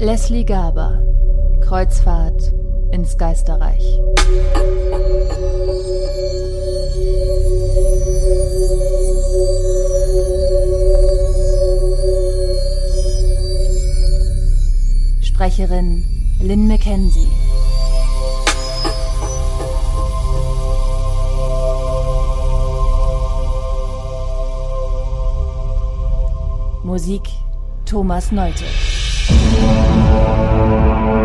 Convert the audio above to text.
Leslie Garber, Kreuzfahrt ins Geisterreich. Sprecherin Lynn McKenzie. Musik Thomas Nolte.